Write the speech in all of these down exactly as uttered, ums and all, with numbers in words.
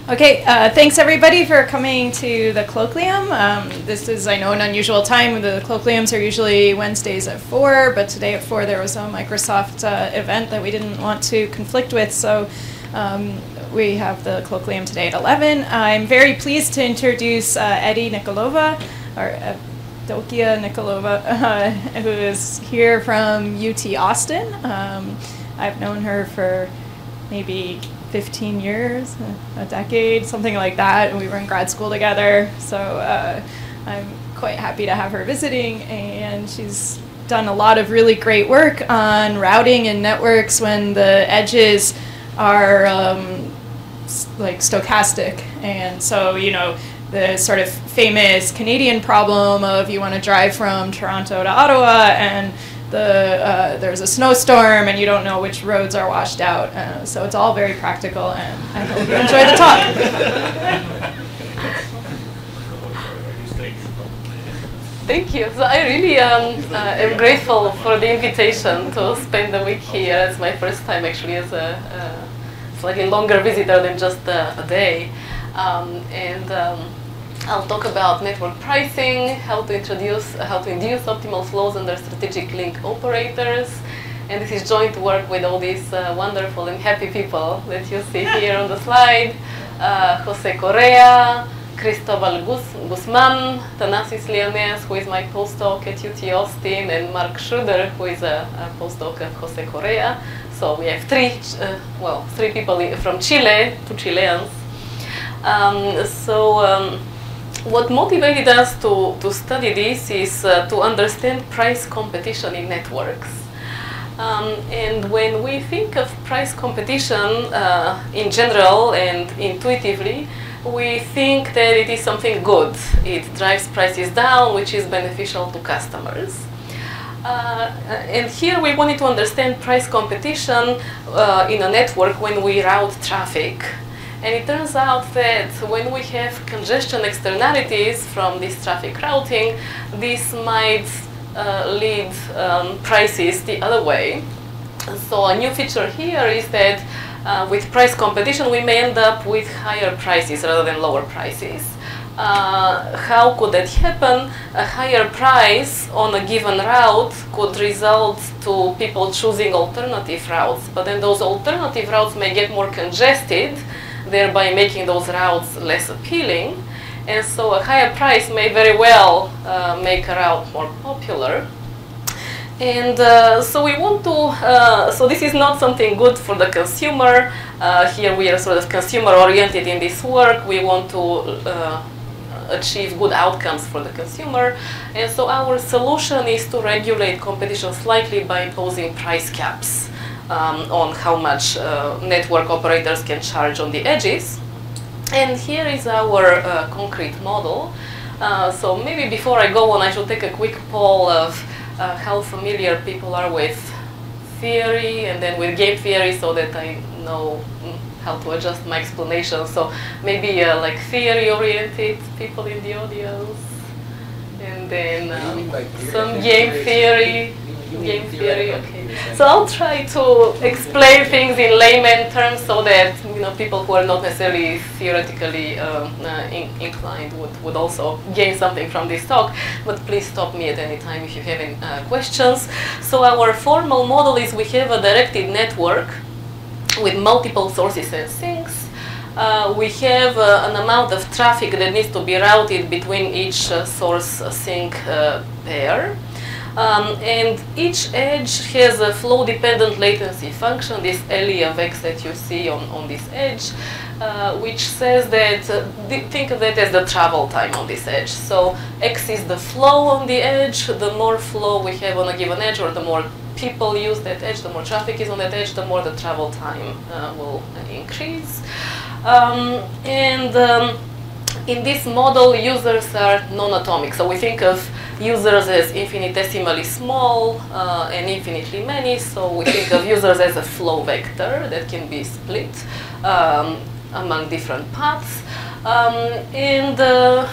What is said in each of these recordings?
Okay, uh, thanks everybody for coming to the colloquium. Um, this is, I know, an unusual time. The colloquiums are usually Wednesdays at four, but today at four there was a Microsoft uh, event that we didn't want to conflict with, so um, we have the colloquium today at eleven. I'm very pleased to introduce uh, Eddie Nikolova, or uh, Dokia Nikolova, uh, who is here from U T Austin. Um, I've known her for maybe fifteen years, a decade, something like that, and we were in grad school together, so uh, I'm quite happy to have her visiting, and she's done a lot of really great work on routing and networks when the edges are um, like stochastic, and so, you know, the sort of famous Canadian problem of you want to drive from Toronto to Ottawa and The, uh, there's a snowstorm and you don't know which roads are washed out. Uh, so it's all very practical, and I hope you enjoy the talk. Thank you. So I really um, uh, am grateful for the invitation to spend the week here. It's my first time actually as a uh, slightly longer visitor than just a, a day. Um, and um, I'll talk about network pricing, how to introduce, uh, how to induce optimal flows under strategic link operators, and this is joint work with all these uh, wonderful and happy people that you see here on the slide: uh, Jose Correa, Cristobal Guz Guzman, Thanasis Leones, who is my postdoc at U T Austin, and Mark Schroeder, who is a, a postdoc at Jose Correa. So we have three, uh, well, three people from Chile, two Chileans. Um, so. Um, What motivated us to, to study this is uh, to understand price competition in networks. Um, and when we think of price competition uh, in general and intuitively, we think that it is something good. It drives prices down, which is beneficial to customers. Uh, and here we wanted to understand price competition uh, in a network when we route traffic. And it turns out that when we have congestion externalities from this traffic routing, this might uh, lead um, prices the other way. So a new feature here is that uh, with price competition, we may end up with higher prices rather than lower prices. Uh, how could that happen? A higher price on a given route could result to people choosing alternative routes, but then those alternative routes may get more congested, thereby making those routes less appealing. And so a higher price may very well uh, make a route more popular. And uh, so we want to, uh, so this is not something good for the consumer. Uh, here we are sort of consumer oriented in this work. We want to uh, achieve good outcomes for the consumer. And so our solution is to regulate competition slightly by imposing price caps Um, on how much uh, network operators can charge on the edges. And here is our uh, concrete model. Uh, so maybe before I go on, I should take a quick poll of uh, how familiar people are with theory and then with game theory, so that I know how to adjust my explanation. So maybe uh, like theory-oriented people in the audience, and then um, some game theory. Game theory, okay. So I'll try to explain things in layman terms so that, you know, people who are not necessarily theoretically um, uh, in inclined would, would also gain something from this talk. But please stop me at any time if you have any uh, questions. So our formal model is we have a directed network with multiple sources and sinks. Uh, we have uh, an amount of traffic that needs to be routed between each uh, source sink uh, pair. Um, and each edge has a flow-dependent latency function, this L E of x that you see on, on this edge, uh, which says that, uh, think of that as the travel time on this edge. So x is the flow on the edge. The more flow we have on a given edge, or the more people use that edge, the more traffic is on that edge, the more the travel time uh, will increase. Um, and um, in this model, users are non-atomic. So we think of users as infinitesimally small uh, and infinitely many. So we think of users as a flow vector that can be split um, among different paths. Um, and uh,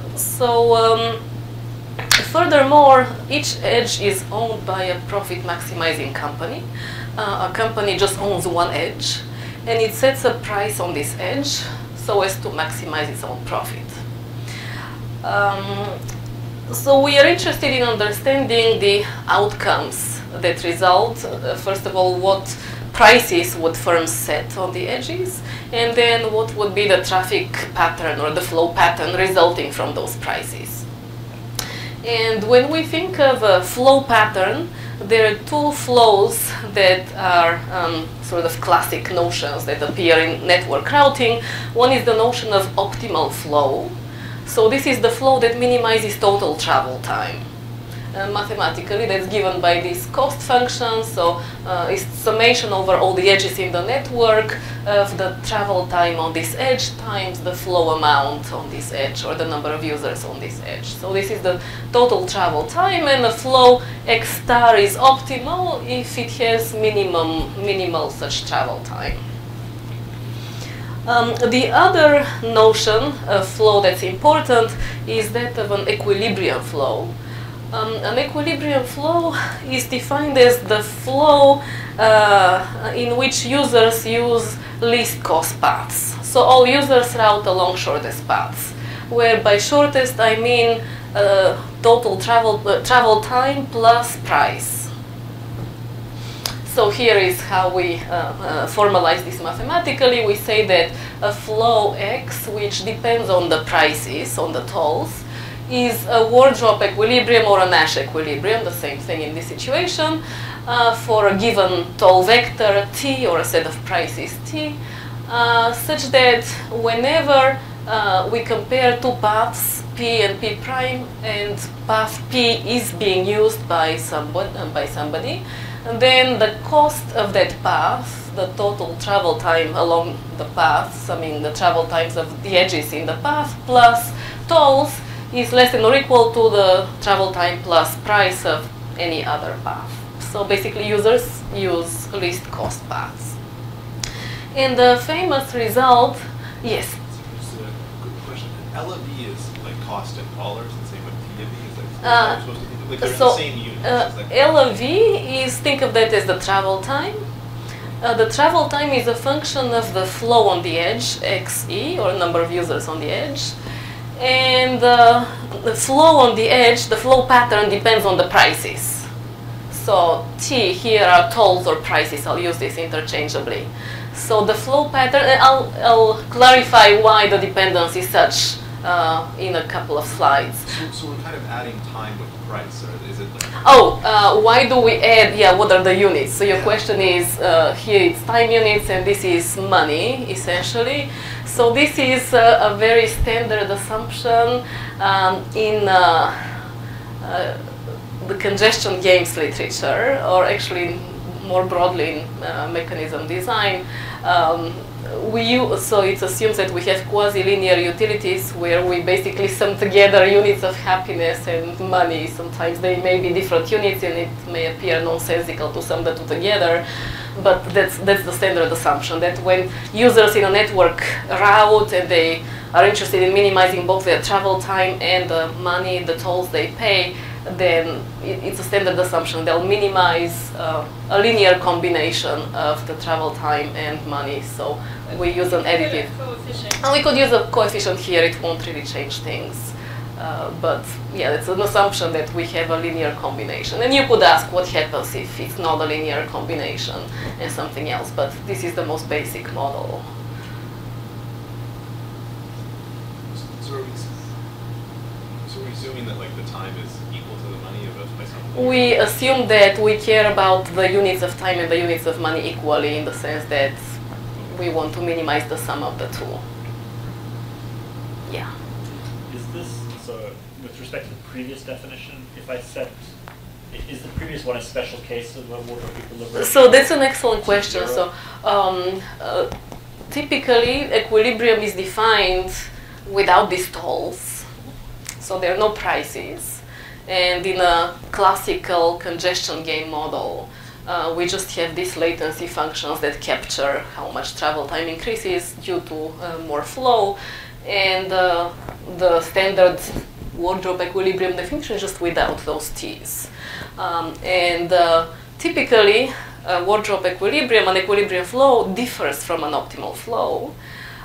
so um, furthermore, each edge is owned by a profit maximizing company. Uh, a company just owns one edge, and it sets a price on this edge. so as to maximize its own profit. Um, so we are interested in understanding the outcomes that result. Uh, first of all, what prices would firms set on the edges, and then what would be the traffic pattern or the flow pattern resulting from those prices. And when we think of a flow pattern, there are two flows that are um, sort of classic notions that appear in network routing. One is the notion of optimal flow. So this is the flow that minimizes total travel time. Uh, mathematically, that's given by this cost function. So uh, it's summation over all the edges in the network of the travel time on this edge times the flow amount on this edge, or the number of users on this edge. So this is the total travel time, and the flow x star is optimal if it has minimum minimal such travel time. Um, the other notion of flow that's important is that of an equilibrium flow. Um, an equilibrium flow is defined as the flow uh, in which users use least cost paths. So all users route along shortest paths, where by shortest I mean uh, total travel, uh, travel time plus price. So here is how we uh, uh, formalize this mathematically. We say that a flow x, which depends on the prices, on the tolls, is a wardrobe equilibrium or a Nash equilibrium, the same thing in this situation, uh, for a given toll vector t or a set of prices t, uh, such that whenever uh, we compare two paths, p and p prime, and path p is being used by somebody, uh, by somebody, then the cost of that path, the total travel time along the path, summing the travel times of the edges in the path plus tolls, is less than or equal to the travel time plus price of any other path. So basically users use least cost paths. And the famous result, yes? Just a quick question. L of V is like cost in dollars, and same with P of V? Is that Uh, supposed to think, like they're so, in the same units? uh, is that L of V is, think of that as the travel time. Uh, the travel time is a function of the flow on the edge, xe, or number of users on the edge. And uh, the flow on the edge, the flow pattern depends on the prices. So T here are tolls or prices. I'll use this interchangeably. So the flow pattern, and I'll, I'll clarify why the dependence is such uh, in a couple of slides. So, so we're kind of adding time with price, or is it like... Oh, uh, why do we add, yeah, what are the units? So your question is, uh, here it's time units and this is money, essentially. So this is uh, a very standard assumption um, in uh, uh, the congestion games literature, or actually more broadly in uh, mechanism design. Um, we use, so it assumes that we have quasi-linear utilities where we basically sum together units of happiness and money. Sometimes they may be different units and it may appear nonsensical to sum the two together. But that's, that's the standard assumption, that when users in a network route and they are interested in minimizing both their travel time and the money, the tolls they pay, then it, it's a standard assumption. They'll minimize uh, a linear combination of the travel time and money. So we use an additive. And we could use a coefficient here, it won't really change things. Uh, but yeah, it's an assumption that we have a linear combination. And you could ask what happens if it's not a linear combination and something else, but this is the most basic model. So are we, so are we assuming that like the time is equal to the money of it by something? We assume that we care about the units of time and the units of money equally, in the sense that we want to minimize the sum of the two. Yeah. Is this, so with respect to the previous definition, if I set, i- is the previous one a special case of a wardrobe equilibrium? So that's an excellent question. So um, uh, typically equilibrium is defined without these tolls. So there are no prices. And in a classical congestion game model, uh, we just have these latency functions that capture how much travel time increases due to uh, more flow. And uh, the standard wardrobe equilibrium definition is just without those T's. Um, and uh, typically, a wardrobe equilibrium, an equilibrium flow, differs from an optimal flow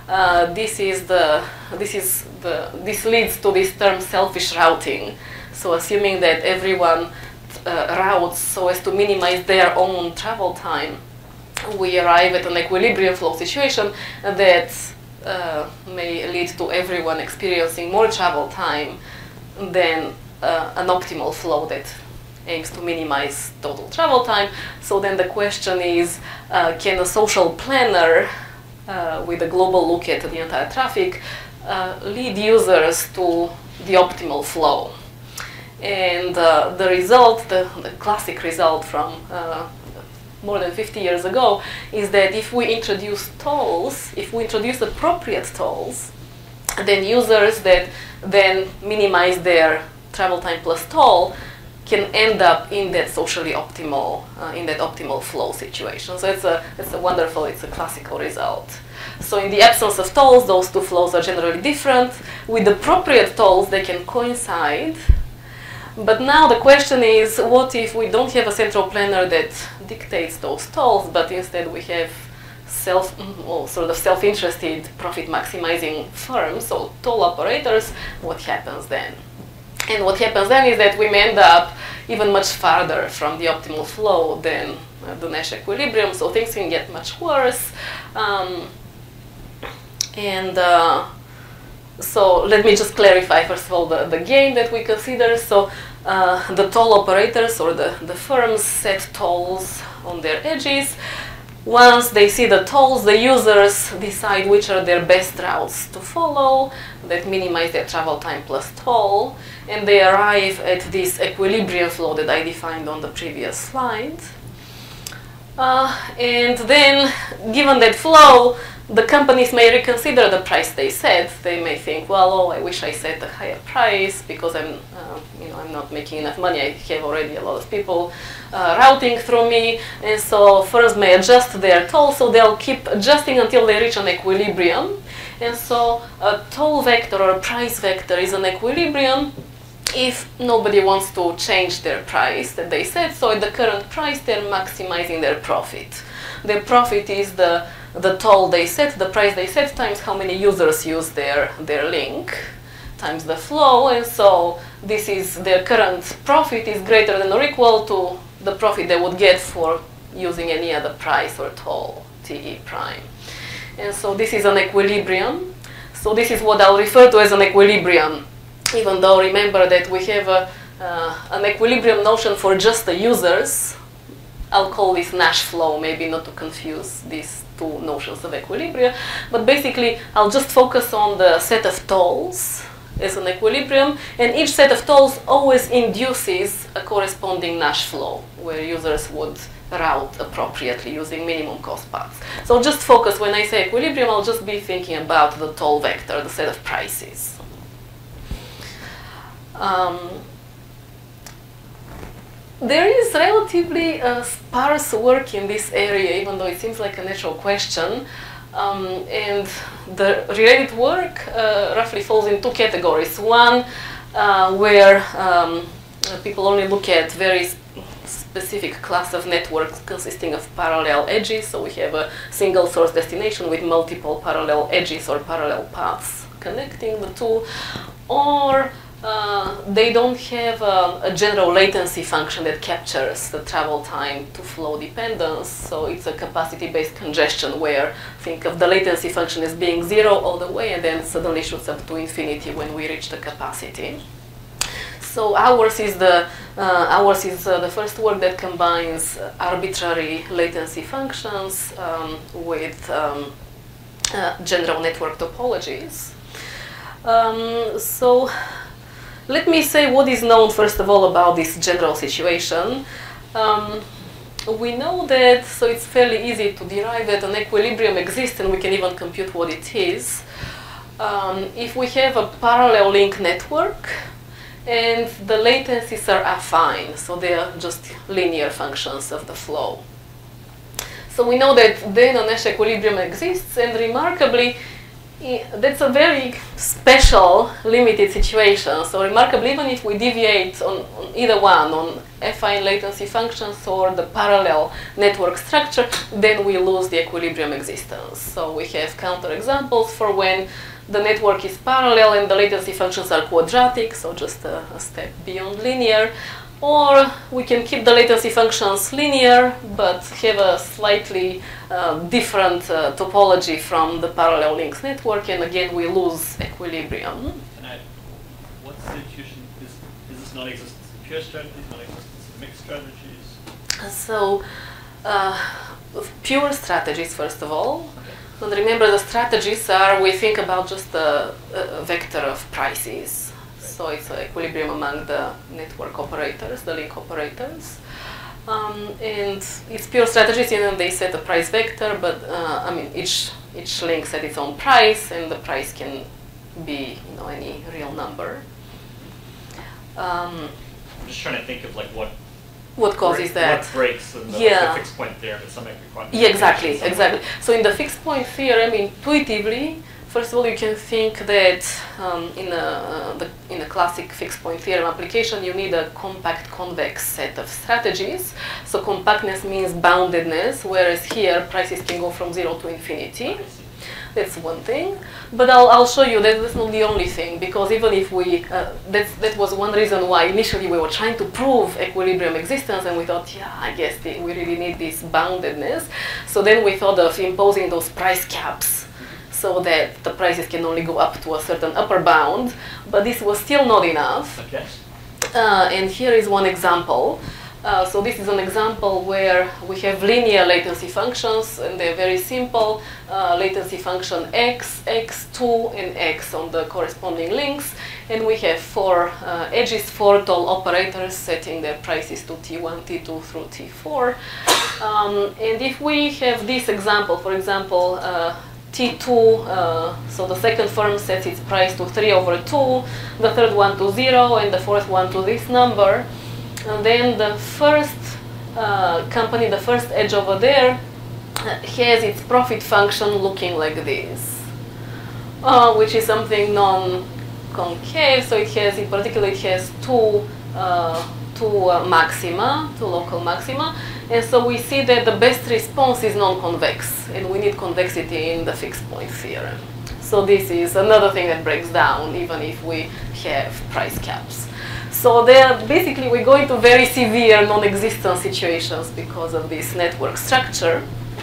uh, this is the this is the this leads to this term selfish routing. So assuming that everyone uh, routes so as to minimize their own travel time, we arrive at an equilibrium flow situation that uh, may lead to everyone experiencing more travel time than uh, an optimal flow that aims to minimize total travel time. So then the question is, uh, can a social planner uh, with a global look at the entire traffic uh, lead users to the optimal flow? And uh, the result, the, the classic result from uh, more than fifty years ago, is that if we introduce tolls, if we introduce appropriate tolls, then users that then minimize their travel time plus toll can end up in that socially optimal, uh, in that optimal flow situation. So it's a, it's a wonderful, it's a classical result. So in the absence of tolls, those two flows are generally different. With appropriate tolls, they can coincide. But now the question is, what if we don't have a central planner that dictates those tolls, but instead we have self, well, sort of self-interested profit-maximizing firms, so toll operators? What happens then? And what happens then is that we may end up even much farther from the optimal flow than uh, the Nash equilibrium, so things can get much worse. Um, and uh, so let me just clarify, first of all, the, the game that we consider. So uh, the toll operators or the, the firms set tolls on their edges. Once they see the tolls, the users decide which are their best routes to follow that minimize their travel time plus toll, and they arrive at this equilibrium flow that I defined on the previous slide. Uh, and then, given that flow, the companies may reconsider the price they set. They may think, well, oh, I wish I set a higher price because I'm, uh, you know, I'm not making enough money. I have already a lot of people uh, routing through me, and so firms may adjust their toll. So they'll keep adjusting until they reach an equilibrium. And so a toll vector or a price vector is an equilibrium if nobody wants to change their price that they set. So at the current price, they're maximizing their profit. Their profit is the the toll they set, the price they set, times how many users use their, their link, times the flow, and so this is their current profit is greater than or equal to the profit they would get for using any other price or toll, T E prime. And so this is an equilibrium. So this is what I'll refer to as an equilibrium, even though remember that we have a, uh, an equilibrium notion for just the users. I'll call this Nash flow, maybe not to confuse these two notions of equilibrium, but basically I'll just focus on the set of tolls as an equilibrium, and each set of tolls always induces a corresponding Nash flow where users would route appropriately using minimum cost paths. So just focus, when I say equilibrium, I'll just be thinking about the toll vector, the set of prices. Um, There is relatively uh, sparse work in this area, even though it seems like a natural question. Um, and the related work uh, roughly falls in two categories. One, uh, where um, people only look at very specific class of networks consisting of parallel edges. So we have a single source destination with multiple parallel edges or parallel paths connecting the two. Or Uh, they don't have a, a general latency function that captures the travel time to flow dependence. So it's a capacity-based congestion where think of the latency function as being zero all the way and then suddenly shoots up to infinity when we reach the capacity. So ours is the uh, ours is uh, the first work that combines arbitrary latency functions um, with um, uh, general network topologies. Um, so. Let me say what is known, first of all, about this general situation. Um, we know that, so it's fairly easy to derive that an equilibrium exists, and we can even compute what it is. Um, if we have a parallel link network, and the latencies are affine, so they are just linear functions of the flow. So we know that then a Nash equilibrium exists, and remarkably, that's a very special, limited situation. So remarkably, even if we deviate on, on either one, on affine latency functions or the parallel network structure, then we lose the equilibrium existence. So we have counterexamples for when the network is parallel and the latency functions are quadratic, so just a, a step beyond linear. Or we can keep the latency functions linear, but have a slightly uh, different uh, topology from the parallel links network, and again we lose equilibrium. And I, what's the intuition? Is, is this non-existence of pure strategies, non-existence of mixed strategies? So, uh, pure strategies, first of all. Okay. And remember, the strategies are, we think about just a, a vector of prices. So it's an equilibrium among the network operators, the link operators. Um, and it's pure strategies, you know, they set a price vector, but uh, I mean, each, each link set its own price, and the price can be, you know, any real number. Um, I'm just trying to think of like what what causes break, that. What breaks in the, Yeah. the fixed point theorem, but some might be quite Yeah, exactly, exactly. So in the fixed point theorem, intuitively, first of all, you can think that um, in, a, uh, the, in a classic fixed point theorem application, you need a compact convex set of strategies. So compactness means boundedness, whereas here prices can go from zero to infinity. That's one thing. But I'll, I'll show you that that's not the only thing, because even if we, uh, that's, that was one reason why initially we were trying to prove equilibrium existence, and we thought, yeah, I guess the, we really need this boundedness. So then we thought of imposing those price caps, so that the prices can only go up to a certain upper bound, but this was still not enough. Okay. Uh, and here is one example. Uh, so this is an example where we have linear latency functions, and they're very simple. Uh, latency function x, x two, and x on the corresponding links. And we have four uh, edges, four toll operators setting their prices to T one, T two through T four. Um, and if we have this example, for example, uh, T two, uh, so the second firm sets its price to three over two, the third one to zero, and the fourth one to this number. And then the first uh, company, the first edge over there, uh, has its profit function looking like this, uh, which is something non-concave. So it has, in particular, it has two, uh, two uh, maxima, two local maxima. And so we see that the best response is non-convex, and we need convexity in the fixed point theorem. So this is another thing that breaks down, even if we have price caps. So there, basically, we go into very severe non-existent situations because of this network structure.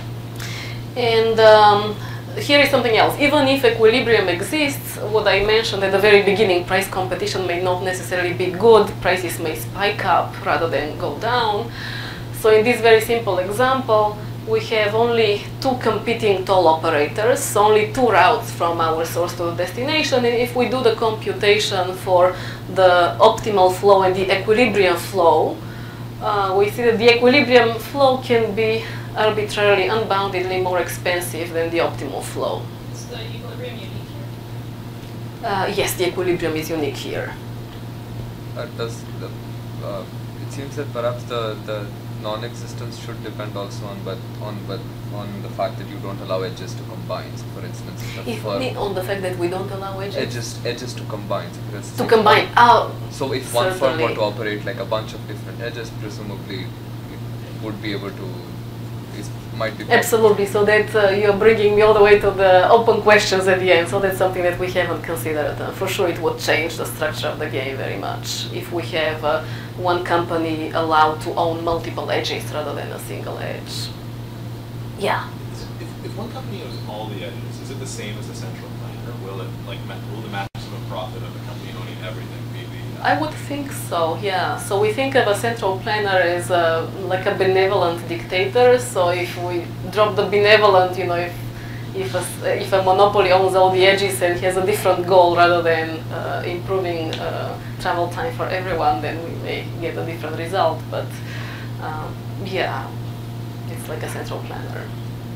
And um, here is something else. Even if equilibrium exists, what I mentioned at the very beginning, price competition may not necessarily be good. Prices may spike up rather than go down. So in this very simple example, we have only two competing toll operators, only two routes from our source to the destination. And if we do the computation for the optimal flow and the equilibrium flow, uh, we see that the equilibrium flow can be arbitrarily, unboundedly more expensive than the optimal flow. Is the equilibrium unique here? Uh, yes, the equilibrium is unique here. Uh, does the, uh, it seems that perhaps the, the non-existence should depend also on but on but on the fact that you don't allow edges to combine. So for instance, If for only on the fact that we don't allow edges? edges edges to combine. So for instance, To combine. Oh, so if one firm were certainly. to operate like a bunch of different edges, presumably it would be able to, it might be possible. Absolutely, so that uh, you're bringing me all the way to the open questions at the end, so that's something that we haven't considered. Uh, for sure it would change the structure of the game very much if we have uh, one company allowed to own multiple edges rather than a single edge. Yeah. Is it, if, if one company owns all the edges, is it the same as the central planner? Will it like ma will the maximum profit of the company owning everything be the? I would think so, yeah. So we think of a central planner as a, like a benevolent dictator. So if we drop the benevolent, you know, if if a, if a monopoly owns all the edges and has a different goal rather than uh, improving uh, travel time for everyone, then we may get a different result. But um, yeah, it's like a central planner.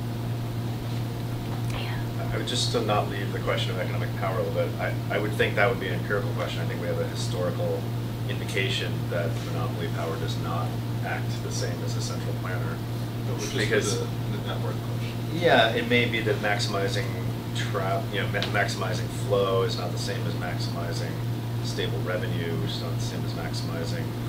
I would just to not leave the question of economic power a little bit, I, I would think that would be an empirical question. I think we have a historical indication that monopoly power does not act the same as a central planner. Which is Because the, the network question. yeah, it may be that maximizing tra you know, ma maximizing flow is not the same as maximizing stable revenue, which is not the same as maximizing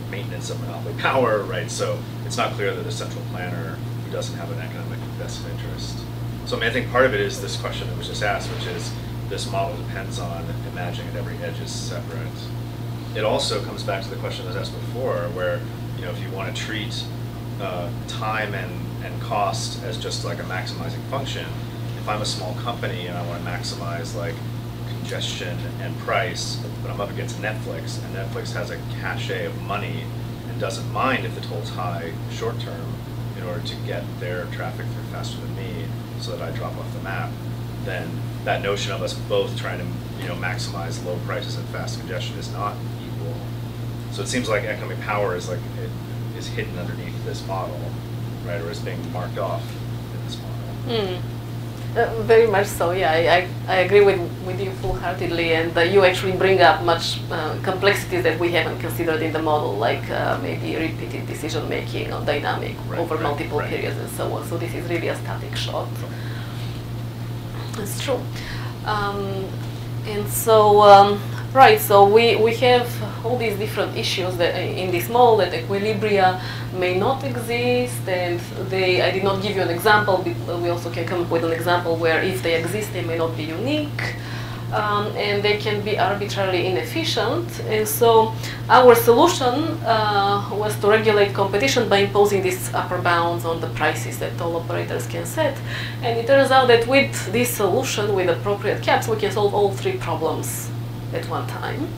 maintenance of monopoly power, right? So it's not clear that a central planner who doesn't have an economic vested interest. So I mean, I think part of it is this question that was just asked, which is this model depends on imagining that every edge is separate. It also comes back to the question that was asked before, where you know if you want to treat uh, time and, and cost as just like a maximizing function, if I'm a small company and I want to maximize like congestion and price, but I'm up against Netflix, and Netflix has a cachet of money and doesn't mind if the toll's high short term in order to get their traffic through faster than me so that I drop off the map, then that notion of us both trying to you know maximize low prices and fast congestion is not equal. So it seems like economic power is like it is hidden underneath this model, right, or is being marked off in this model. Mm. Uh, very much so, yeah. I, I, I agree with, with you full-heartedly, and uh, you actually bring up much uh, complexities that we haven't considered in the model, like uh, maybe repeated decision-making or dynamic Right, over right, multiple right. periods and so on. So this is really a static shot. That's true. Um, and so, um, right, so we, we have all these different issues that in this model, that equilibria may not exist, and they, I did not give you an example, but we also can come up with an example where if they exist, they may not be unique, um, and they can be arbitrarily inefficient. And so our solution uh, was to regulate competition by imposing these upper bounds on the prices that toll operators can set. And it turns out that with this solution, with appropriate caps, we can solve all three problems at one time.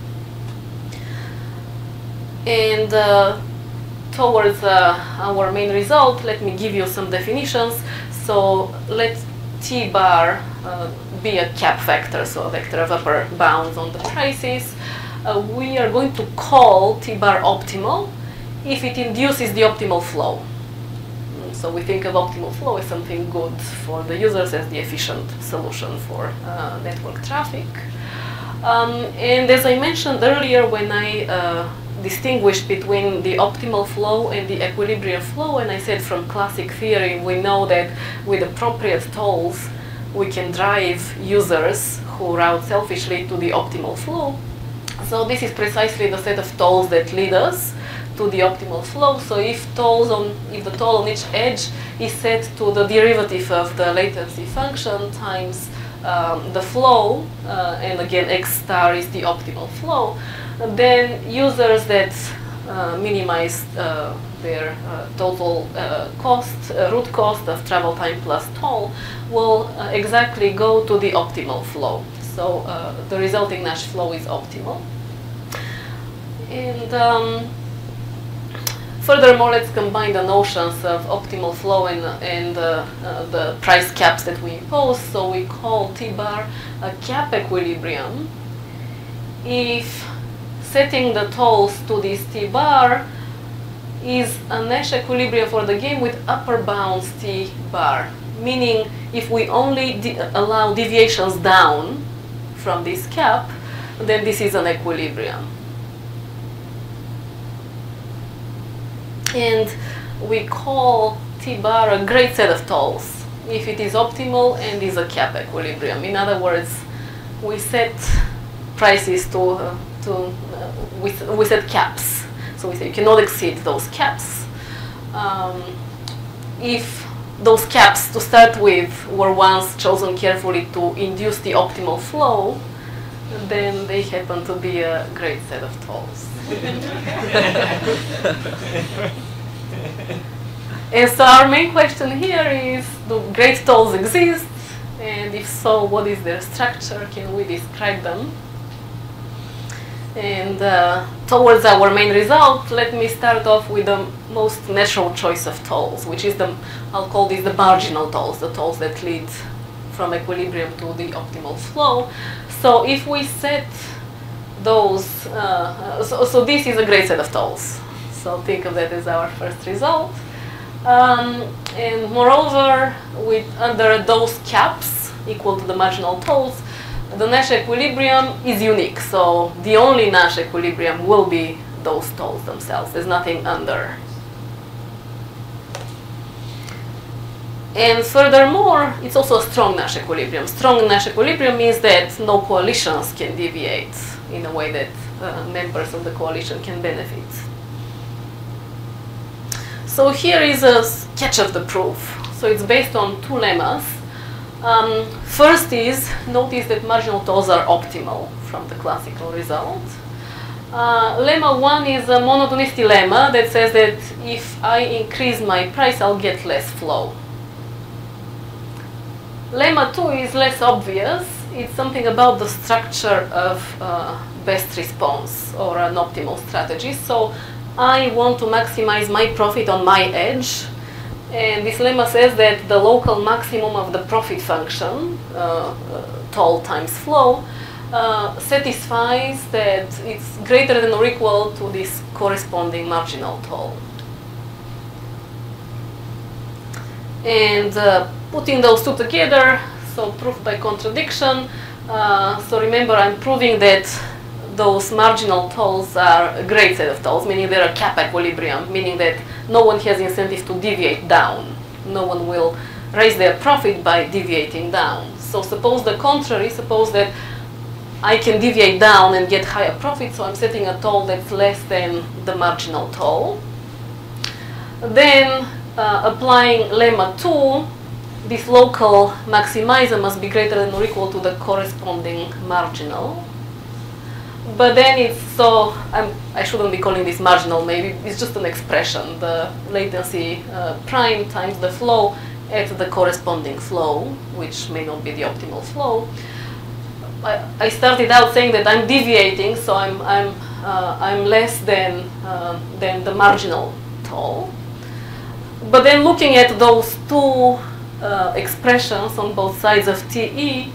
And uh, towards uh, our main result, let me give you some definitions. So let T bar uh, be a cap vector, so a vector of upper bounds on the prices. Uh, we are going to call T bar optimal if it induces the optimal flow. So we think of optimal flow as something good for the users, as the efficient solution for uh, network traffic. Um, and as I mentioned earlier, when I uh, distinguished between the optimal flow and the equilibrium flow, and I said from classic theory we know that with appropriate tolls we can drive users who route selfishly to the optimal flow. So this is precisely the set of tolls that lead us to the optimal flow. So if tolls on if the toll on each edge is set to the derivative of the latency function times um, the flow, uh, and again x star is the optimal flow, then users that uh, minimize uh, their uh, total uh, cost, uh, route cost of travel time plus toll will uh, exactly go to the optimal flow. So uh, the resulting Nash flow is optimal. And um, furthermore, let's combine the notions of optimal flow and, and uh, uh, the price caps that we impose. So we call T bar a cap equilibrium if setting the tolls to this T bar is a Nash equilibrium for the game with upper bounds T bar. Meaning, if we only de allow deviations down from this cap, then this is an equilibrium. And we call T bar a great set of tolls if it is optimal and is a cap equilibrium. In other words, we set prices to, uh, to uh, we, we set caps. So we say you cannot exceed those caps. Um, if those caps to start with were once chosen carefully to induce the optimal flow, then they happen to be a great set of tolls. And so our main question here is, do great tolls exist? And if so, what is their structure? Can we describe them? And uh, towards our main result, let me start off with the most natural choice of tolls, which is the, I'll call these the marginal tolls, the tolls that lead from equilibrium to the optimal flow. So if we set those, uh, so, so this is a great set of tolls. So think of that as our first result. Um, and moreover, with under those caps equal to the marginal tolls, the Nash equilibrium is unique. So the only Nash equilibrium will be those tolls themselves. There's nothing under. And furthermore, it's also a strong Nash equilibrium. Strong Nash equilibrium means that no coalitions can deviate in a way that uh, members of the coalition can benefit. so here is a sketch of the proof. So it's based on two lemmas. Um, first is, notice that marginal tolls are optimal from the classical result. Uh, lemma one is a monotonicity lemma that says that if I increase my price, I'll get less flow. Lemma two is less obvious. It's something about the structure of uh, best response or an optimal strategy. So I want to maximize my profit on my edge. And this lemma says that the local maximum of the profit function, uh, uh, toll times flow, uh, satisfies that it's greater than or equal to this corresponding marginal toll. And uh, putting those two together, so proof by contradiction. Uh, so remember, I'm proving that those marginal tolls are a great set of tolls, meaning they're a cap equilibrium, meaning that no one has incentive to deviate down. No one will raise their profit by deviating down. So suppose the contrary, suppose that I can deviate down and get higher profit, so I'm setting a toll that's less than the marginal toll. Then uh, applying lemma two, this local maximizer must be greater than or equal to the corresponding marginal. But then it's so, I'm, I shouldn't be calling this marginal, maybe it's just an expression, the latency uh, prime times the flow at the corresponding flow, which may not be the optimal flow. I, I started out saying that I'm deviating, so I'm, I'm, uh, I'm less than, uh, than the marginal toll. But then looking at those two uh, expressions on both sides of T E,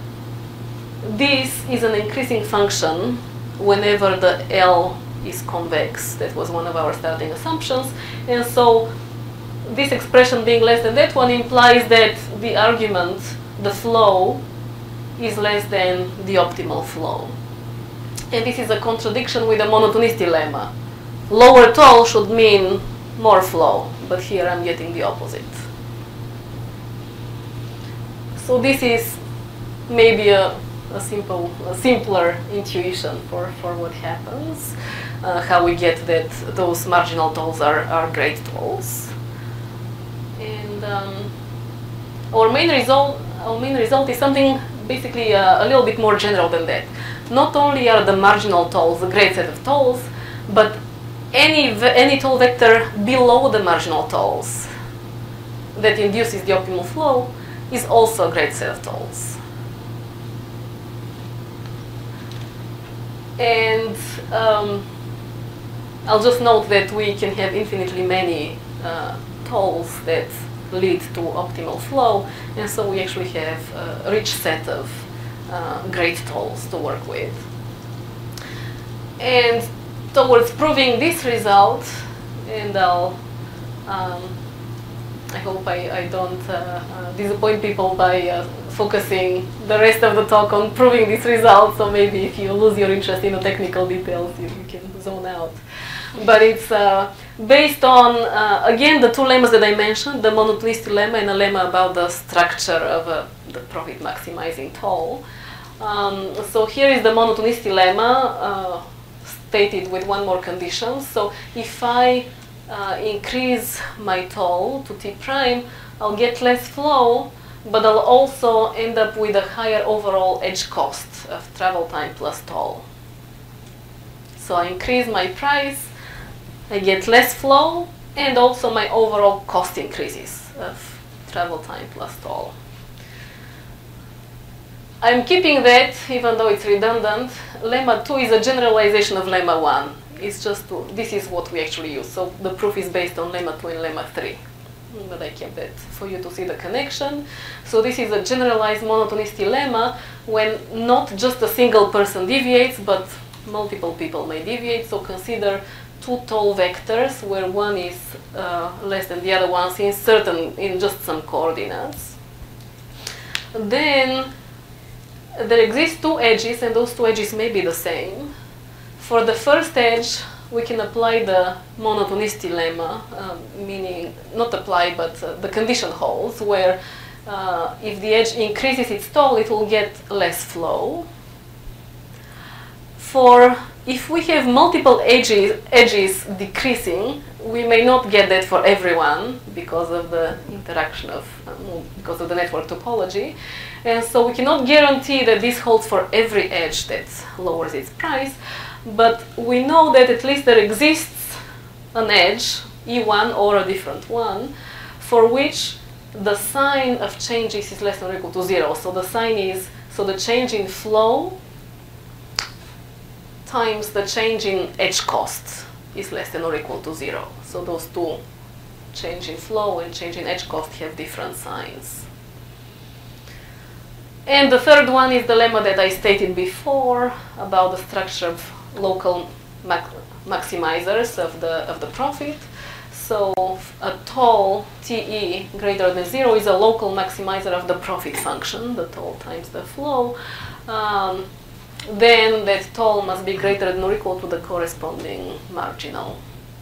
this is an increasing function whenever the L is convex. That was one of our starting assumptions. And so this expression being less than that one implies that the argument, the flow, is less than the optimal flow. And this is a contradiction with the monotonicity lemma. Lower toll should mean more flow, but here I'm getting the opposite. So this is maybe a, a simple, a simpler intuition for, for what happens, uh, how we get that those marginal tolls are, are great tolls. And um, our main result, our main result is something basically uh, a little bit more general than that. Not only are the marginal tolls a great set of tolls, but any, any toll vector below the marginal tolls that induces the optimal flow is also a great set of tolls. And um, I'll just note that we can have infinitely many uh, tolls that lead to optimal flow, and so we actually have a rich set of uh, great tolls to work with. And towards proving this result, and I'll, um, I hope I, I don't uh, uh, disappoint people by uh, focusing the rest of the talk on proving this result, so maybe if you lose your interest in the technical details, you, you can zone out. But it's uh, based on, uh, again, the two lemmas that I mentioned, the monotonicity lemma and a lemma about the structure of uh, the profit maximizing toll. Um, so here is the monotonicity lemma uh, stated with one more condition. So if I uh, increase my toll to T prime, I'll get less flow, but I'll also end up with a higher overall edge cost of travel time plus toll. So I increase my price, I get less flow, and also my overall cost increases of travel time plus toll. I'm keeping that, even though it's redundant. Lemma two is a generalization of lemma one. It's just to, this is what we actually use. So the proof is based on lemma two and lemma three. But I kept it for you to see the connection. So this is a generalized monotonicity lemma when not just a single person deviates, but multiple people may deviate. So consider two toll vectors where one is uh, less than the other ones in certain, in just some coordinates. Then there exist two edges, and those two edges may be the same. For the first edge, we can apply the monotonicity lemma, uh, meaning not apply, but uh, the condition holds, where uh, if the edge increases its toll, it will get less flow. For if we have multiple edges, edges decreasing, we may not get that for everyone because of the interaction of, um, because of the network topology. And so we cannot guarantee that this holds for every edge that lowers its price, but we know that at least there exists an edge, E one or a different one, for which the sign of changes is less than or equal to zero. So the sign is, so the change in flow times the change in edge cost is less than or equal to zero. So those two, change in flow and change in edge cost, have different signs. And the third one is the lemma that I stated before about the structure of local mac maximizers of the, of the profit. So a toll T E greater than zero is a local maximizer of the profit function, the toll times the flow. Um, then that toll must be greater than or equal to the corresponding marginal.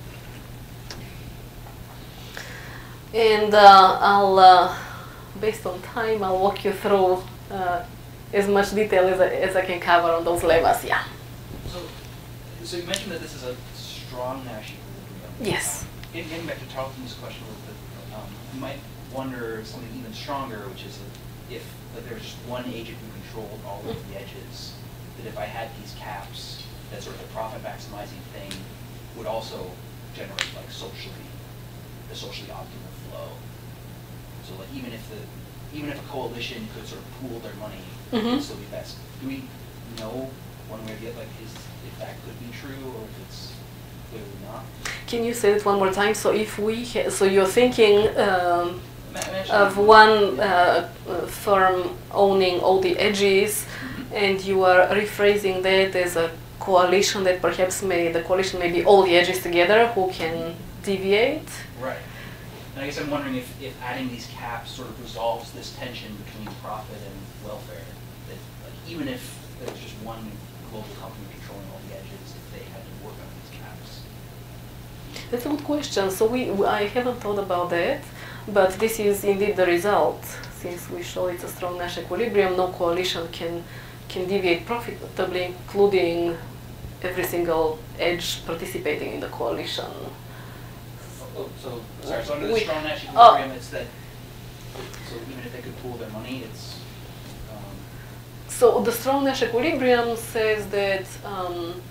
And uh, I'll, uh, based on time, I'll walk you through uh, as much detail as I, as I can cover on those lemmas. Yeah. So, so you mentioned that this is a strong Nash equilibrium. Yes. Getting getting back to Tarleton's question a little bit, um, you might wonder something even stronger, which is that if like, there's just one agent who controlled all of the edges, that if I had these caps, that sort of the profit maximizing thing would also generate like socially, the socially optimal flow. So like even if the even if a coalition could sort of pool their money, Mm-hmm. it would still be best. Do we know one way or the other, like is if that could be true or if it's clearly not? Can you say it one more time? So if we, ha so you're thinking um, Imagine of one uh, firm owning all the edges, Mhm. and you are rephrasing that as a coalition that perhaps may the coalition may be all the edges together who can deviate. Right. And I guess I'm wondering if, if adding these caps sort of resolves this tension between profit and welfare. That like even if there was just one global company controlling all the edges, if they had to work on these caps. That's a good question. So we, I haven't thought about that, but this is indeed the result. Since we show it's a strong Nash equilibrium, no coalition can can deviate profitably, including every single edge participating in the coalition. Oh, so sorry. So under the We- strong Nash oh. equilibrium, it's that. So even if they could pool their money, it's. Um, So the strong Nash equilibrium says that um,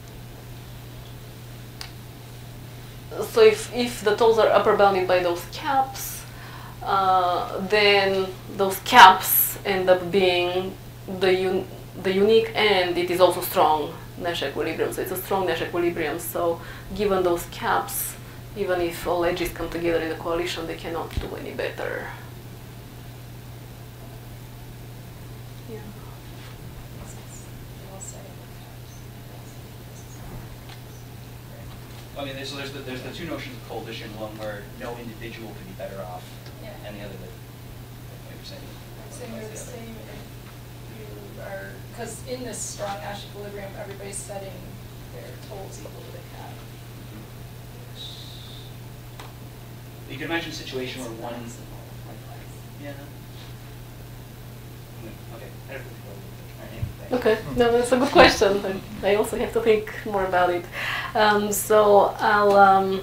so if, if the tolls are upper bounded by those caps, uh, then those caps end up being the, un the unique and it is also strong Nash equilibrium. So it's a strong Nash equilibrium. So given those caps, even if all edges come together in a coalition, they cannot do any better. Yeah. I mean, there's, so there's the, there's the two notions of coalition, one where no individual can be better off, Yeah. and the other that, like you're saying. So one you're plus the other. saying if you are, because in this strong Nash equilibrium, everybody's setting their tolls equal to the cap. You can imagine a situation where one. Yeah. Okay. I don't really know. All right, anyway, thanks. Okay, no, that's a good question. and I also have to think more about it. Um, so I'll um,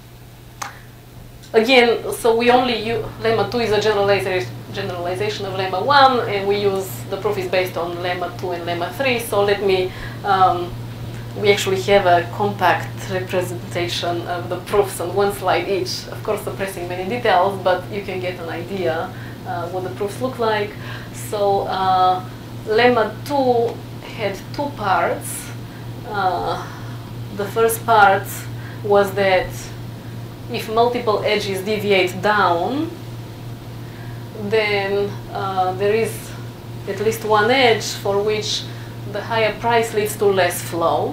again. So we only use lemma two is a generalization generalization of lemma one, and we use the proof is based on lemma two and lemma three. So let me. Um, we actually have a compact representation of the proofs on one slide each. Of course, suppressing many details, but you can get an idea uh, what the proofs look like. So. Uh, Lemma two had two parts. Uh, the first part was that if multiple edges deviate down, then uh, there is at least one edge for which the higher price leads to less flow.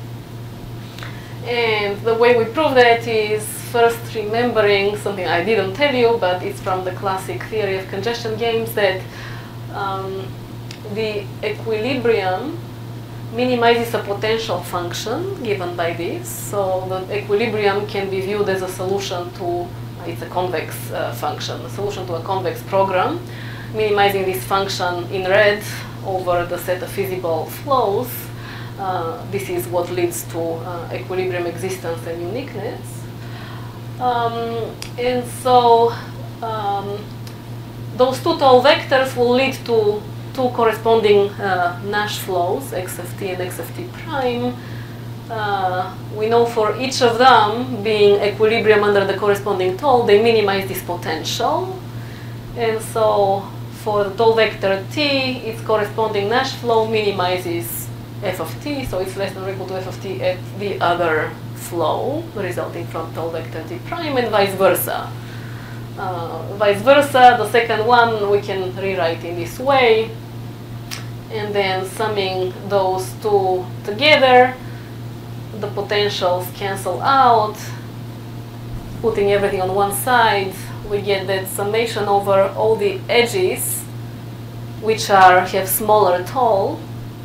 And the way we prove that is first remembering something I didn't tell you, but it's from the classic theory of congestion games, that um, the equilibrium minimizes a potential function given by this. So the equilibrium can be viewed as a solution to, it's a convex uh, function, a solution to a convex program, minimizing this function in red over the set of feasible flows. uh, this is what leads to uh, equilibrium existence and uniqueness. Um, and so um, those two tall vectors will lead to two corresponding uh, Nash flows, X F T and X F T prime. Uh, we know for each of them being equilibrium under the corresponding tall, they minimize this potential. And so for the tall vector T, its corresponding Nash flow minimizes f of t, so it's less than or equal to f of t at the other flow resulting from tall vector T prime, and vice versa. Uh, vice versa, the second one we can rewrite in this way, and then summing those two together, the potentials cancel out. Putting everything on one side, we get that summation over all the edges which are have smaller tall.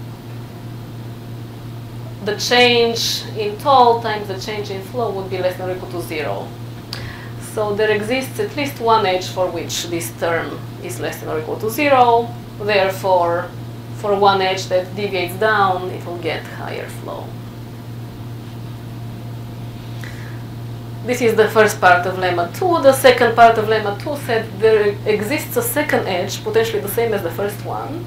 The change in tall times the change in flow would be less than or equal to zero. So there exists at least one edge for which this term is less than or equal to zero. Therefore, for one edge that deviates down, it will get higher flow. This is the first part of lemma two. The second part of lemma two said there exists a second edge, potentially the same as the first one,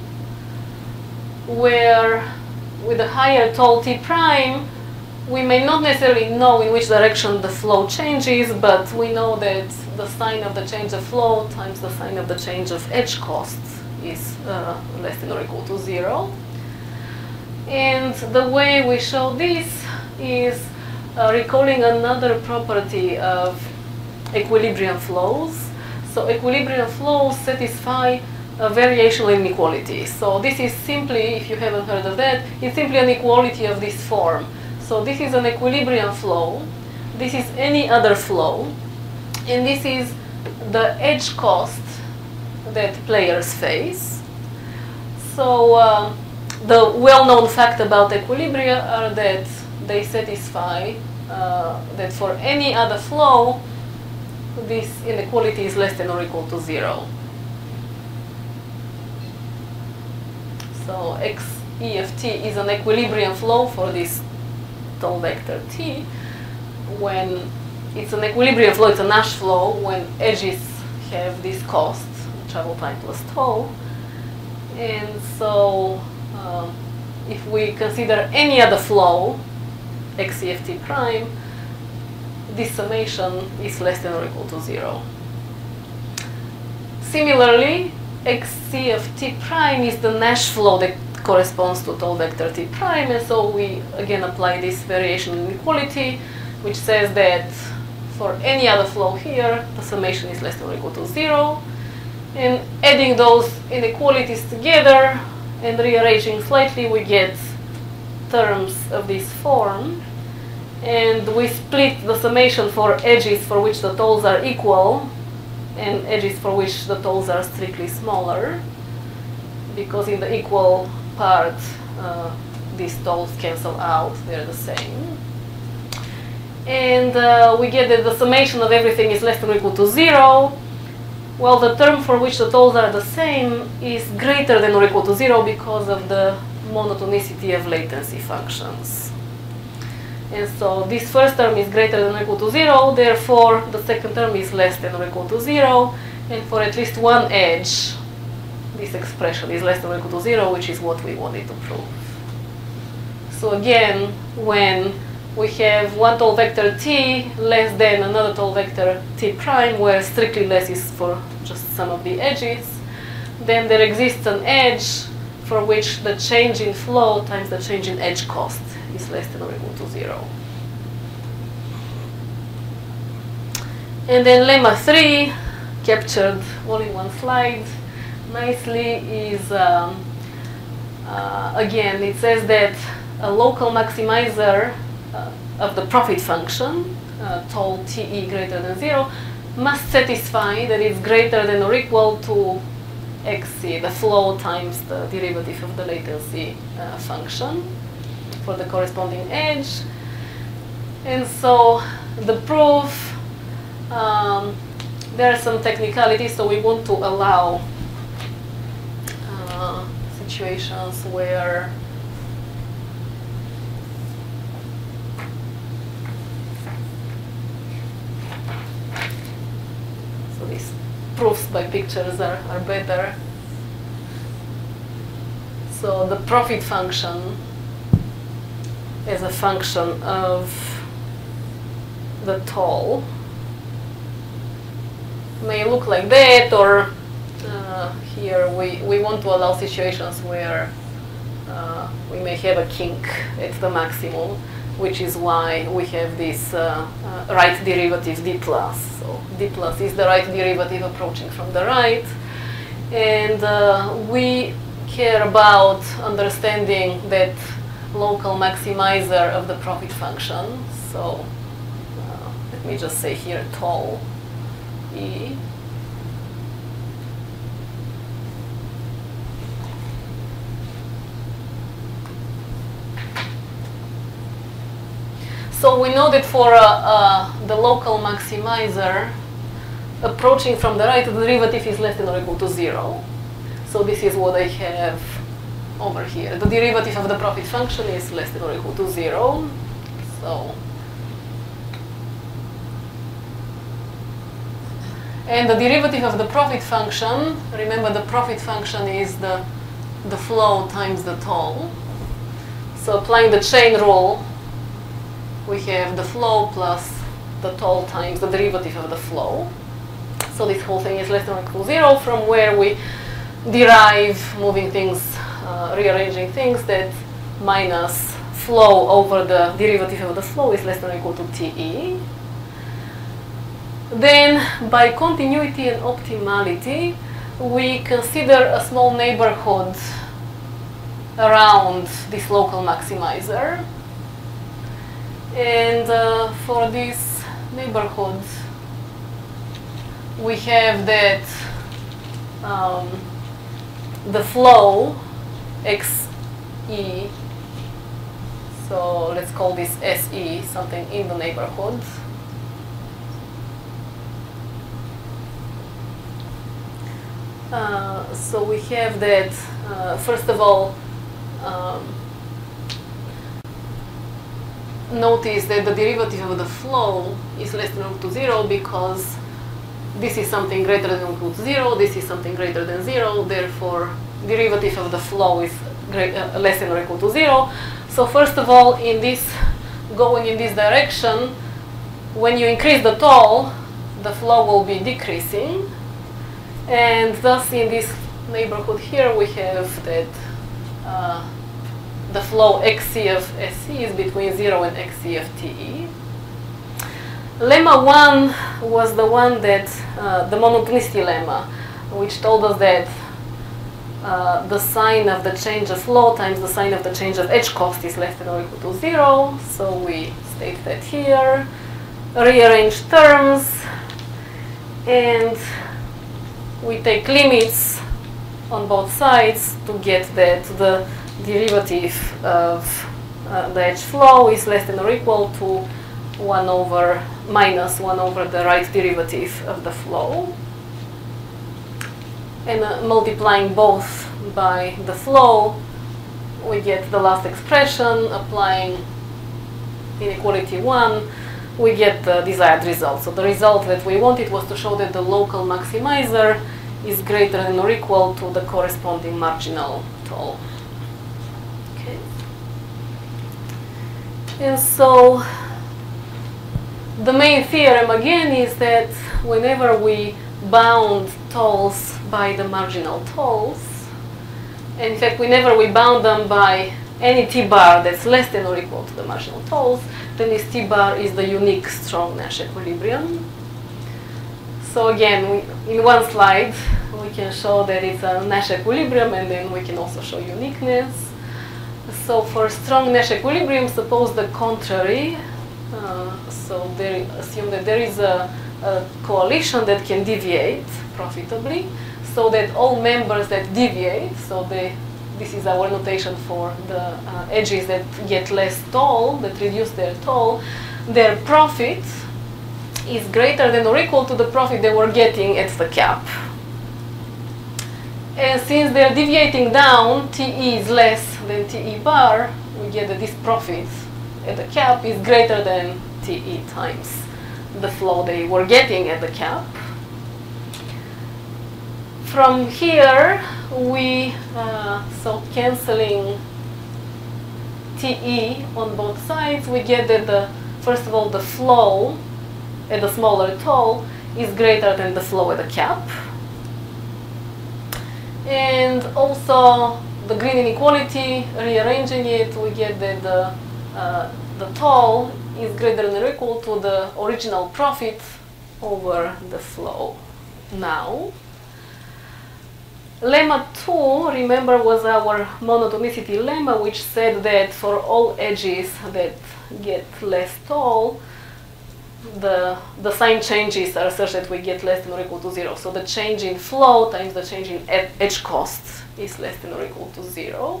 where with a higher tall T prime, we may not necessarily know in which direction the flow changes, but we know that the sign of the change of flow times the sign of the change of edge costs is uh, less than or equal to zero. And the way we show this is uh, recalling another property of equilibrium flows. So equilibrium flows satisfy a variational inequality. So this is simply, if you haven't heard of that, it's simply an equality of this form. So this is an equilibrium flow, this is any other flow, and this is the edge cost that players face. So uh, the well-known fact about equilibria are that they satisfy uh, that for any other flow, this inequality is less than or equal to zero. So X E of t is an equilibrium flow for this tall vector T. When it's an equilibrium flow, it's a Nash flow when edges have this cost, travel time plus tau. And so um, if we consider any other flow, X C F T prime, this summation is less than or equal to zero. Similarly, X C of T prime is the Nash flow that corresponds to tall vector T prime, and so we again apply this variation inequality, which says that for any other flow here, the summation is less than or equal to zero. And adding those inequalities together and rearranging slightly, we get terms of this form. And we split the summation for edges for which the tolls are equal and edges for which the tolls are strictly smaller, because in the equal part, uh, these tolls cancel out, they're the same. And uh, we get that the summation of everything is less than or equal to zero, while the term for which the tolls are the same is greater than or equal to zero because of the monotonicity of latency functions. And so this first term is greater than or equal to zero, therefore the second term is less than or equal to zero, and for at least one edge, this expression is less than or equal to zero, which is what we wanted to prove. So again, when we have one tall vector t less than another tall vector t prime, where strictly less is for just some of the edges, then there exists an edge for which the change in flow times the change in edge cost is less than or equal to zero. And then lemma three, captured all in one slide nicely, is um, uh, again, it says that a local maximizer uh, of the profit function, uh, tall te greater than zero, must satisfy that it's greater than or equal to xc, the flow times the derivative of the latency uh, function for the corresponding edge. And so the proof, um, there are some technicalities, so we want to allow uh, situations where these proofs by pictures are, are better. So the profit function is a function of the toll. May look like that, or uh, here we, we want to allow situations where uh, we may have a kink at the maximum, which is why we have this uh, uh, right derivative d plus. So d plus is the right derivative approaching from the right. And uh, we care about understanding that local maximizer of the profit function. So uh, let me just say here toll E. So we know that for uh, uh, the local maximizer approaching from the right, the derivative is less than or equal to zero. So this is what I have over here. The derivative of the profit function is less than or equal to zero. So, and the derivative of the profit function, remember the profit function is the, the flow times the toll. So applying the chain rule, we have the flow plus the toll times the derivative of the flow. So this whole thing is less than or equal to zero, from where we derive, moving things, uh, rearranging things, that minus flow over the derivative of the flow is less than or equal to T E. Then, by continuity and optimality, we consider a small neighborhood around this local maximizer. And uh, for this neighborhood, we have that um, the flow X E, so let's call this S E, something in the neighborhood. Uh, so we have that, uh, first of all, um, notice that the derivative of the flow is less than or equal to zero, because this is something greater than or equal to zero, this is something greater than zero, therefore derivative of the flow is great, uh, less than or equal to zero. So first of all, in this, going in this direction, when you increase the toll, the flow will be decreasing, and thus in this neighborhood here we have that uh, the flow xc of S E is between zero and xc of T E. Lemma one was the one that, uh, the monotonicity lemma, which told us that uh, the sign of the change of flow times the sign of the change of edge cost is less than or equal to zero. So we state that here, rearrange terms, and we take limits on both sides to get that the derivative of uh, the edge flow is less than or equal to one over minus one over the right derivative of the flow. And uh, multiplying both by the flow, we get the last expression. Applying inequality one, we get the desired result. So the result that we wanted was to show that the local maximizer is greater than or equal to the corresponding marginal toll. Okay. And so the main theorem again is that whenever we bound tolls by the marginal tolls, and in fact whenever we bound them by any t bar that's less than or equal to the marginal tolls, then this t bar is the unique strong Nash equilibrium. So again, we, in one slide, we can show that it's a Nash equilibrium, and then we can also show uniqueness. So for strong Nash equilibrium, suppose the contrary. Uh, so there, assume that there is a, a coalition that can deviate profitably, so that all members that deviate, so they, this is our notation for the uh, edges that get less toll, that reduce their toll, their profit is greater than or equal to the profit they were getting at the cap. And since they're deviating down, T E is less than T E bar, we get that this profit at the cap is greater than T E times the flow they were getting at the cap. from here, we, uh, so canceling T E on both sides, we get that the, first of all, the flow at the smaller toll is greater than the flow at the cap. And also the green inequality, rearranging it, we get that the, uh, the toll is greater than or equal to the original profit over the flow. Now, lemma two, remember, was our monotonicity lemma, which said that for all edges that get less toll, the, the sign changes are such that we get less than or equal to zero. So the change in flow times the change in ed edge cost is less than or equal to zero.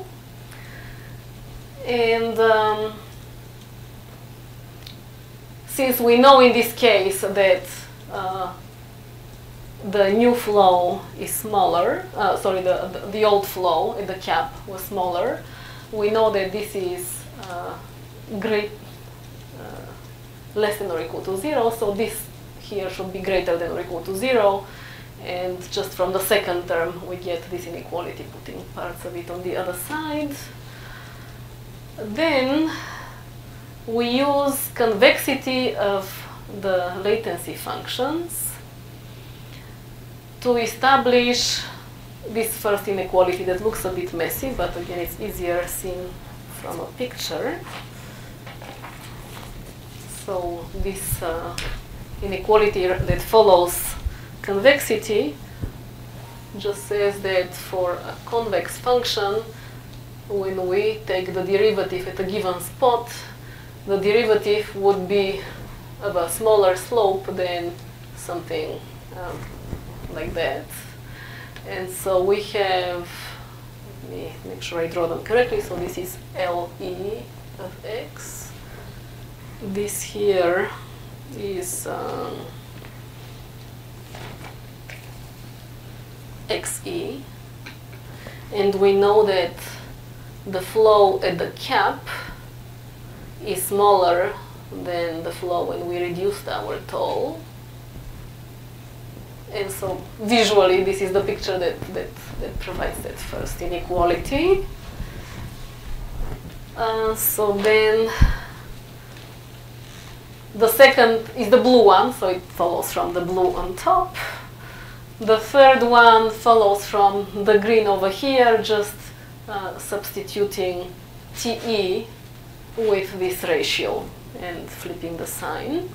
And um, since we know in this case that uh, the new flow is smaller, uh, sorry, the, the, the old flow at the cap was smaller, we know that this is uh, great, uh, less than or equal to zero, so this here should be greater than or equal to zero, and just from the second term we get this inequality, putting parts of it on the other side. Then we use convexity of the latency functions to establish this first inequality that looks a bit messy, but again it's easier seen from a picture. So this uh, inequality that follows convexity just says that for a convex function, when we take the derivative at a given spot, the derivative would be of a smaller slope than something um, like that. And so we have, let me make sure I draw them correctly. So this is L E of x. This here is um, X E. And we know that the flow at the cap is smaller than the flow when we reduced our toll. And so visually this is the picture that, that, that provides that first inequality. Uh, so then the second is the blue one, so it follows from the blue on top. The third one follows from the green over here, just uh, substituting T E with this ratio and flipping the sign.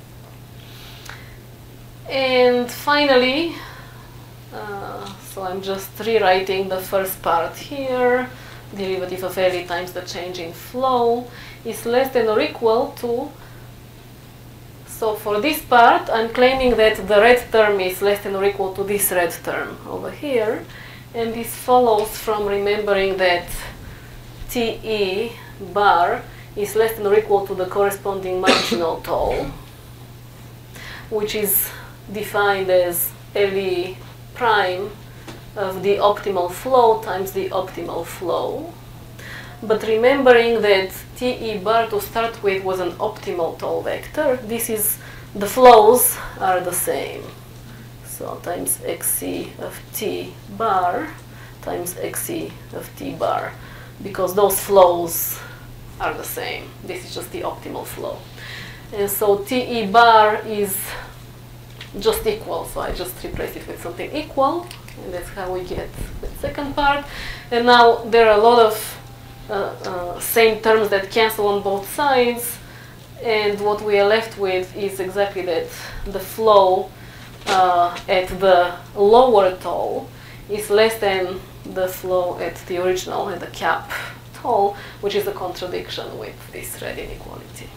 And finally, uh, so I'm just rewriting the first part here. Derivative of L times the change in flow is less than or equal to, so for this part I'm claiming that the red term is less than or equal to this red term over here, and this follows from remembering that T E bar is less than or equal to the corresponding marginal toll, which is defined as L E prime of the optimal flow times the optimal flow. But remembering that T E bar to start with was an optimal toll vector, this is, the flows are the same. So times xc of T bar times xc of T bar, because those flows are the same. This is just the optimal flow. And so T E bar is just equal, so I just replace it with something equal, and that's how we get the second part. And now there are a lot of uh, uh, same terms that cancel on both sides, and what we are left with is exactly that the flow uh, at the lower toll is less than the flow at the original, at the cap toll, which is a contradiction with this red inequality.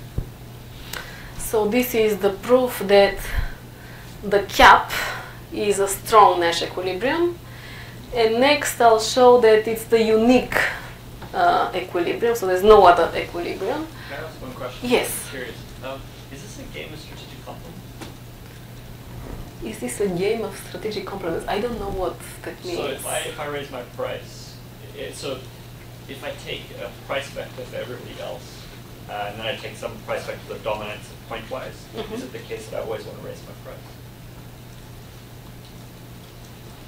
So this is the proof that the cap is a strong Nash equilibrium. And next I'll show that it's the unique uh, equilibrium, so there's no other equilibrium. Can I ask one question? Yes. I'm curious. Um, is this a game of strategic complements? Is this a game of strategic complements? I don't know what that means. So if I, if I raise my price, it, so if I take a price vector for everybody else, uh, and then I take some price vector that dominates pointwise, Mm-hmm. is it the case that I always want to raise my price?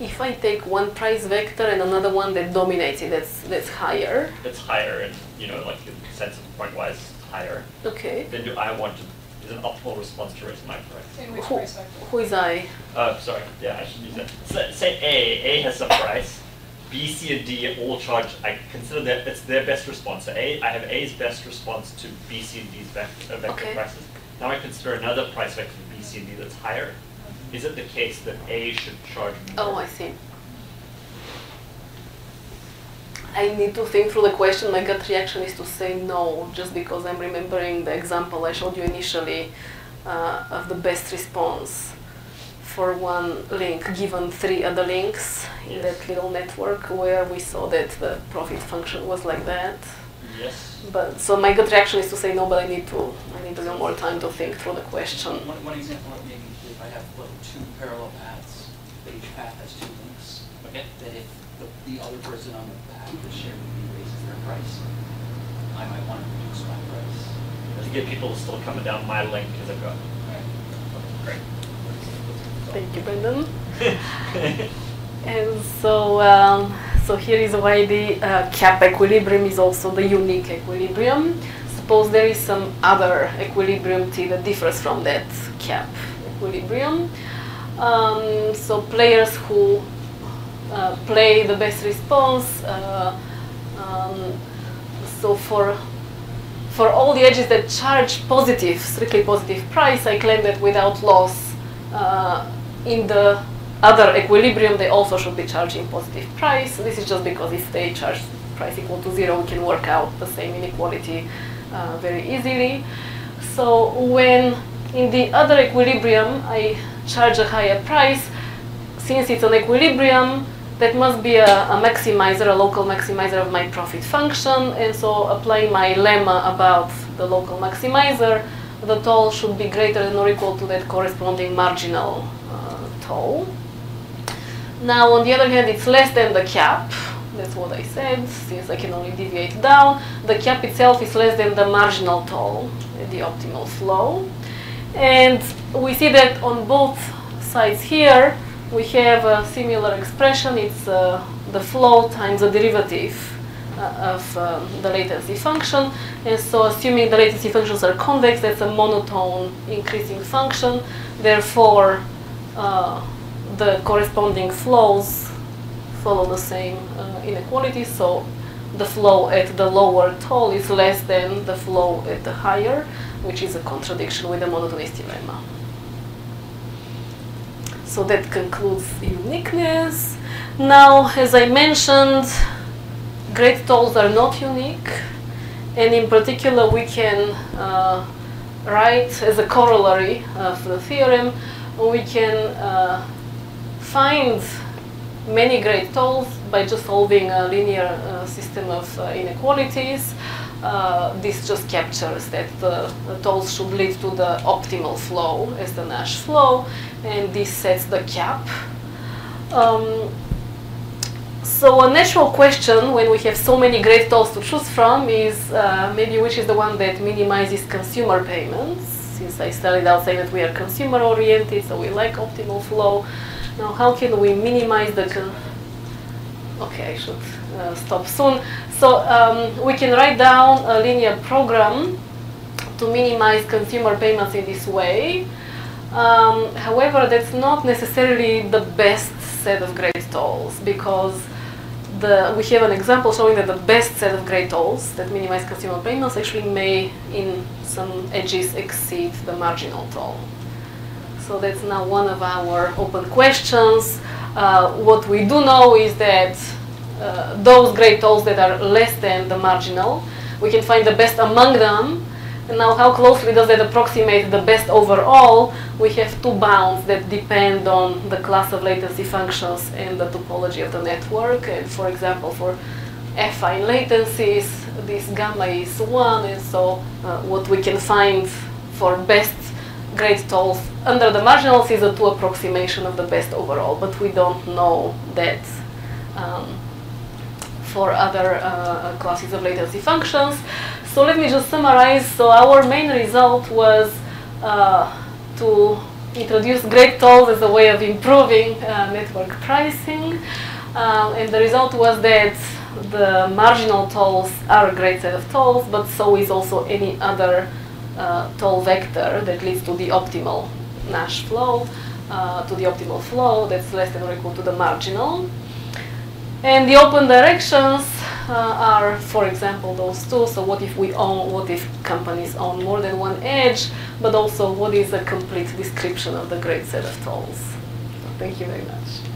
If I take one price vector and another one that dominates it, that's that's higher. It's higher and, you know, like in sense of point-wise, higher. Okay. Then do I want to, is an optimal response to raise my price? In which Who, price vector? who is I? Uh, sorry, yeah, I should use that. So, say A, A has some price. B, C, and D all charge, I consider that it's their best response. So A, I have A's best response to B, C, and D's vector, uh, vector Okay. prices. Now I consider another price vector for B, C, and D that's higher. Is it the case that A should charge more? Oh, I see. I need to think through the question. My gut reaction is to say no, just because I'm remembering the example I showed you initially uh, of the best response for one link given three other links in Yes. that little network where we saw that the profit function was like that. Yes. But so my gut reaction is to say no, but I need to I need a little more time to think through the question. One, one example of maybe if I have what, two parallel paths, but each path has two links, Okay. that if the, the other person on the path that's shared with me raises their price, I might want to reduce my price. To get people still coming down my link because I've got. Great. Thank you, Brendan. And so, um, so here is why the uh, cap equilibrium is also the unique equilibrium. Suppose there is some other equilibrium T that differs from that cap equilibrium. Um, so players who uh, play the best response. Uh, um, so for for all the edges that charge positive, strictly positive price, I claim that without loss uh, in the other equilibrium, they also should be charging positive price. This is just because if they charge price equal to zero, we can work out the same inequality uh, very easily. So when in the other equilibrium, I charge a higher price, since it's an equilibrium, that must be a, a maximizer, a local maximizer of my profit function. And so applying my lemma about the local maximizer, the toll should be greater than or equal to that corresponding marginal uh, toll. Now, on the other hand, it's less than the cap. That's what I said, since I can only deviate down. The cap itself is less than the marginal toll at the optimal flow. And we see that on both sides here, we have a similar expression. It's uh, the flow times the derivative uh, of uh, the latency function. And so assuming the latency functions are convex, that's a monotone increasing function. Therefore, uh, the corresponding flows follow the same uh, inequality. So the flow at the lower toll is less than the flow at the higher, which is a contradiction with the monotonicity lemma. So that concludes uniqueness. Now, as I mentioned, great tolls are not unique. And in particular, we can uh, write as a corollary of the theorem, we can uh, find many great tolls by just solving a linear uh, system of uh, inequalities. Uh, this just captures that the, the tolls should lead to the optimal flow as the Nash flow, and this sets the cap. Um, so a natural question when we have so many great tolls to choose from is uh, maybe which is the one that minimizes consumer payments, since I started out saying that we are consumer oriented, so we like optimal flow. Now how can we minimize the con okay, I should uh, stop soon. So um, we can write down a linear program to minimize consumer payments in this way. Um, however, that's not necessarily the best set of great tolls, because the, we have an example showing that the best set of great tolls that minimize consumer payments actually may, in some edges, exceed the marginal toll. So that's now one of our open questions. Uh, what we do know is that uh, those great tolls that are less than the marginal, we can find the best among them. And now how closely does that approximate the best overall? We have two bounds that depend on the class of latency functions and the topology of the network. And for example, for affine latencies, this gamma is one, and so uh, what we can find for best great tolls under the marginals is a two approximation of the best overall, but we don't know that um, for other uh, classes of latency functions. So let me just summarize. So our main result was uh, to introduced great tolls as a way of improving uh, network pricing, um, and the result was that the marginal tolls are a great set of tolls, but so is also any other uh, toll vector that leads to the optimal Nash flow, uh, to the optimal flow that's less than or equal to the marginal. And the open directions uh, are, for example, those two. So what if we own, what if companies own more than one edge, but also what is a complete description of the great set of tolls. So thank you very much.